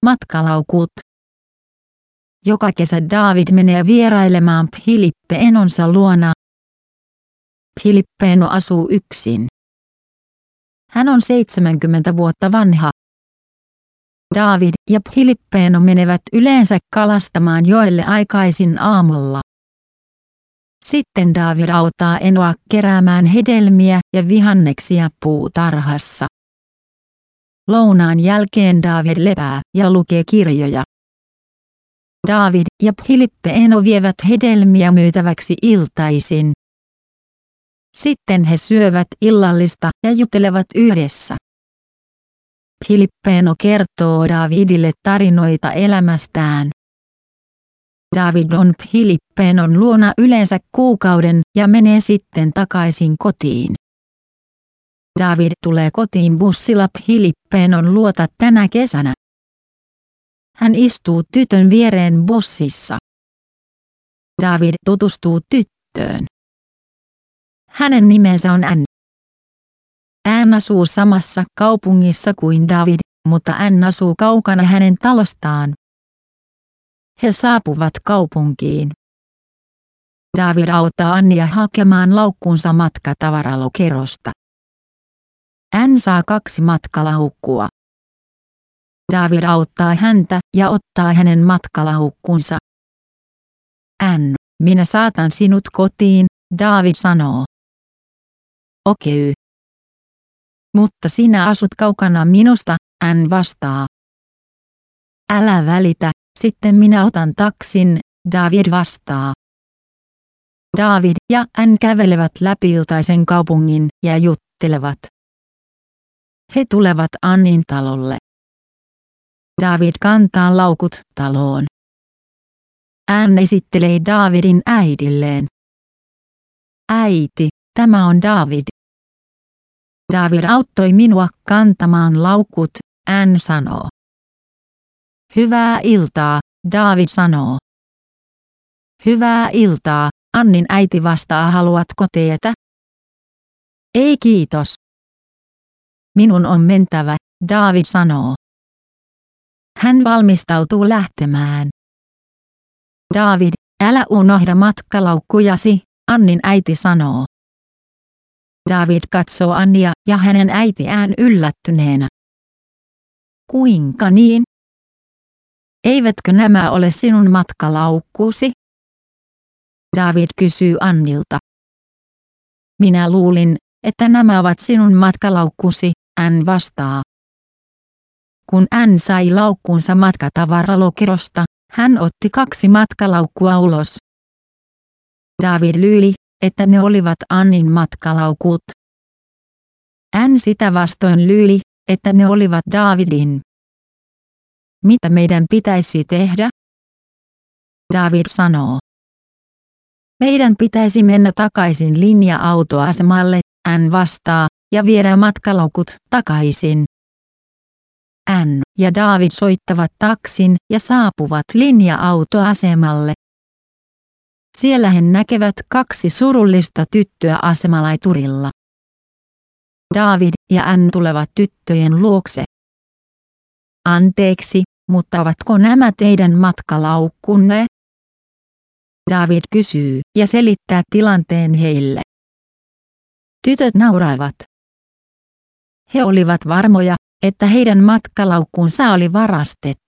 matkalaukut. Joka kesä David menee vierailemaan Philippe-enonsa luona. Philippe-eno asuu yksin. Hän on 70 vuotta vanha. David ja Philippe-eno menevät yleensä kalastamaan joelle aikaisin aamulla. Sitten David auttaa enoa keräämään hedelmiä ja vihanneksia puutarhassa. Lounaan jälkeen David lepää ja lukee kirjoja. David ja Philippe-eno vievät hedelmiä myytäväksi iltaisin. Sitten he syövät illallista ja jutelevat yhdessä. Philippe-eno kertoo Davidille tarinoita elämästään. David on Philippe-enon luona yleensä kuukauden ja menee sitten takaisin kotiin. David tulee kotiin bussilla Philippe-enon luota tänä kesänä. Hän istuu tytön viereen bussissa. David tutustuu tyttöön. Hänen nimensä on Anne. Anne asuu samassa kaupungissa kuin David, mutta Anne asuu kaukana hänen talostaan. He saapuvat kaupunkiin. David auttaa Annia hakemaan laukkunsa matkatavaralokerosta. Anne saa 2 matkalaukkua. David auttaa häntä ja ottaa hänen matkalaukkunsa. Anne, minä saatan sinut kotiin, David sanoo. Okei. Mutta sinä asut kaukana minusta, Anne vastaa. Älä välitä, sitten minä otan taksin, David vastaa. David ja Anne kävelevät läpi iltaisen kaupungin ja juttelevat. He tulevat Annin talolle. David kantaa laukut taloon. Anne esittelee Davidin äidilleen. Äiti, tämä on David. David auttoi minua kantamaan laukut, Anne sanoo. Hyvää iltaa, David sanoo. Hyvää iltaa, Annin äiti vastaa, haluatko teetä? Ei kiitos. Minun on mentävä, David sanoo. Hän valmistautuu lähtemään. David, älä unohda matkalaukkujasi, Annin äiti sanoo. David katsoo Annia ja hänen äitiään yllättyneenä. Kuinka niin? Eivätkö nämä ole sinun matkalaukkusi? David kysyy Annilta. Minä luulin, että nämä ovat sinun matkalaukkusi, Anne vastaa. Kun Anne sai laukkunsa matkatavaralokerosta, hän otti 2 matkalaukkua ulos. David luuli, että ne olivat Annin matkalaukut. Anne sitä vastoin luuli, että ne olivat Davidin. Mitä meidän pitäisi tehdä? David sanoo. Meidän pitäisi mennä takaisin linja-autoasemalle, Anne vastaa, ja viedä matkalaukut takaisin. Anne ja David soittavat taksin ja saapuvat linja-autoasemalle. Siellä he näkevät 2 surullista tyttöä asemalaiturilla. David ja Anne tulevat tyttöjen luokse. Anteeksi, mutta ovatko nämä teidän matkalaukkunne? David kysyy ja selittää tilanteen heille. Tytöt nauraivat. He olivat varmoja, että heidän matkalaukkunsa oli varastettu.